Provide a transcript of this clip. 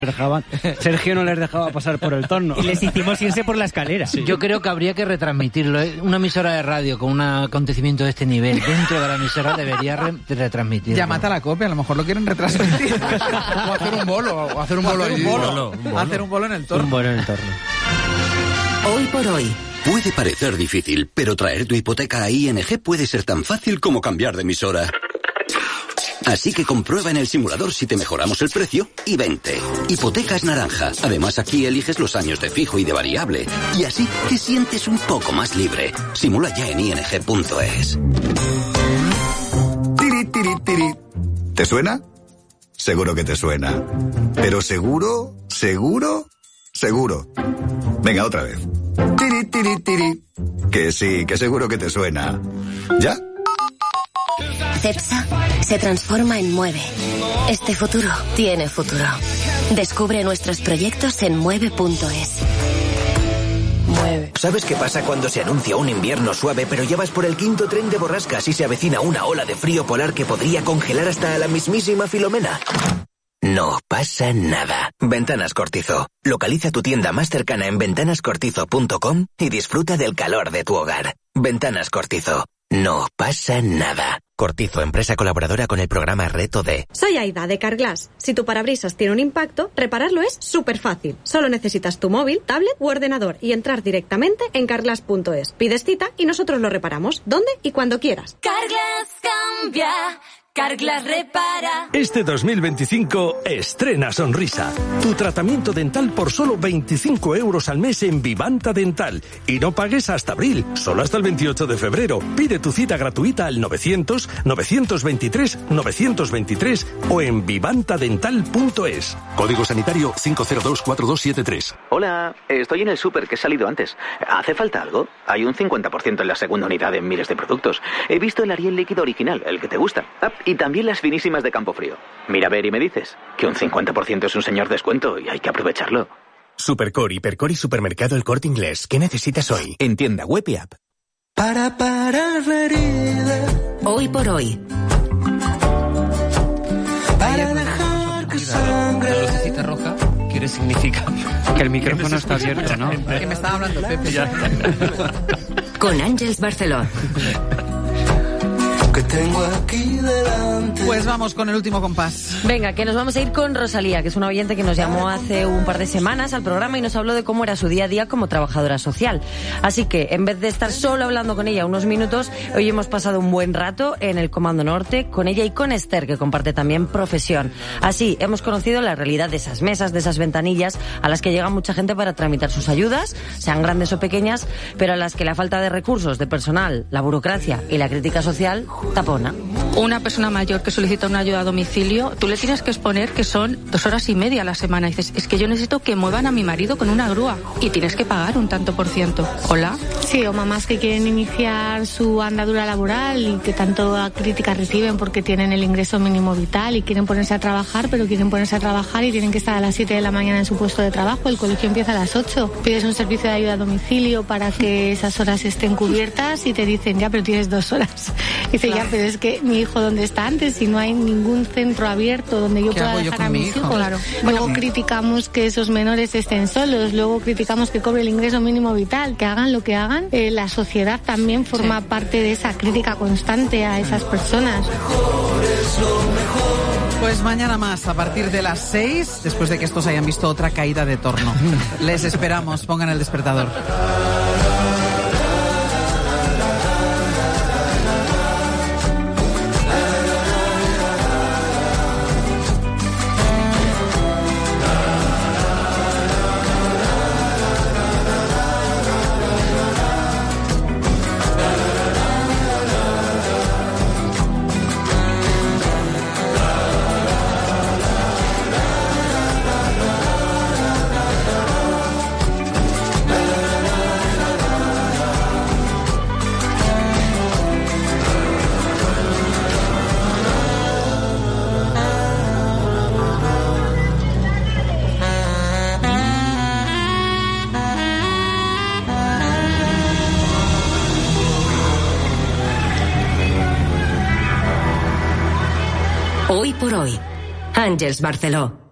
Sergio no les dejaba pasar por el torno. Y les hicimos irse por la escalera. Sí. Yo creo que habría que retransmitirlo. Una emisora de radio con un acontecimiento de este nivel dentro de la emisora debería retransmitirlo. Llámate a la copia, a lo mejor lo quieren retransmitir. O hacer un bolo. Hacer un bolo en el torno. Un bolo en el torno. Hoy por hoy. Puede parecer difícil, pero traer tu hipoteca a ING puede ser tan fácil como cambiar de emisora. Así que comprueba en el simulador si te mejoramos el precio y vente. Hipotecas naranja. Además, aquí eliges los años de fijo y de variable. Y así te sientes un poco más libre. Simula ya en ing.es. Tiri, tiri, tiri. ¿Te suena? Seguro que te suena. Pero seguro, seguro, seguro. Venga, otra vez. Tiri, tiri, tiri. Que sí, que seguro que te suena. ¿Ya? CEPSA se transforma en Mueve. Este futuro tiene futuro. Descubre nuestros proyectos en mueve.es. Mueve. ¿Sabes qué pasa cuando se anuncia un invierno suave, pero ya vas por el quinto tren de borrascas y se avecina una ola de frío polar que podría congelar hasta a la mismísima Filomena? No pasa nada. Ventanas Cortizo. Localiza tu tienda más cercana en ventanascortizo.com y disfruta del calor de tu hogar. Ventanas Cortizo. No pasa nada. Cortizo, empresa colaboradora con el programa Reto D. Soy Aida, de Carglass. Si tu parabrisas tiene un impacto, repararlo es súper fácil. Solo necesitas tu móvil, tablet u ordenador y entrar directamente en carglass.es. Pides cita y nosotros lo reparamos, donde y cuando quieras. Carglass cambia. Carglass repara. Este 2025 estrena sonrisa. Tu tratamiento dental por solo 25 € al mes en Vivanta Dental. Y no pagues hasta abril, solo hasta el 28 de febrero. Pide tu cita gratuita al 900-923-923 o en vivantadental.es. Código sanitario 5024273. Hola, estoy en el súper que he salido antes. ¿Hace falta algo? Hay un 50% en la segunda unidad en miles de productos. He visto el Ariel líquido original, el que te gusta. Y también las finísimas de Campofrío. Mira a ver y me dices que un 50% es un señor descuento y hay que aprovecharlo. Supercore, Hipercore y Supermercado El Corte Inglés. ¿Qué necesitas hoy? En tienda web y app. Para parar la herida. Hoy por hoy. Para dejar que sangre. La lucecita roja quiere significar que el micrófono está abierto, ¿no? Que me estaba hablando Pepe. Con Ángeles Barceló. Que tengo aquí delante. Pues vamos con el último compás. Venga, que nos vamos a ir con Rosalía, que es una oyente que nos llamó hace un par de semanas al programa y nos habló de cómo era su día a día como trabajadora social. Así que, en vez de estar solo hablando con ella unos minutos, hoy hemos pasado un buen rato en el Comando Norte con ella y con Esther, que comparte también profesión. Así, hemos conocido la realidad de esas mesas, de esas ventanillas a las que llega mucha gente para tramitar sus ayudas, sean grandes o pequeñas, pero a las que la falta de recursos, de personal, la burocracia y la crítica social tapona. Una persona mayor que solicita una ayuda a domicilio, tú le tienes que exponer que son 2 horas y media a la semana. Y dices, es que yo necesito que muevan a mi marido con una grúa. Y tienes que pagar un tanto por ciento. ¿Hola? Sí, o mamás que quieren iniciar su andadura laboral y que tanto críticas reciben porque tienen el ingreso mínimo vital y quieren ponerse a trabajar, pero quieren ponerse a trabajar y tienen que estar a las 7 de la mañana en su puesto de trabajo. El colegio empieza a las 8. Pides un servicio de ayuda a domicilio para que esas horas estén cubiertas y te dicen, ya, pero tienes 2 horas. Y dice, ya, pero es que mi hijo, ¿dónde está antes? Si no hay ningún centro abierto donde yo pueda dejar a mis hijos. Claro. Luego criticamos que esos menores estén solos, luego criticamos que cobre el ingreso mínimo vital, que hagan lo que hagan. La sociedad también forma parte de esa crítica constante a esas personas. Pues mañana más, a partir de las 6, después de que estos hayan visto otra caída de torno. Les esperamos, pongan el despertador. Hoy por hoy, Ángeles Barceló.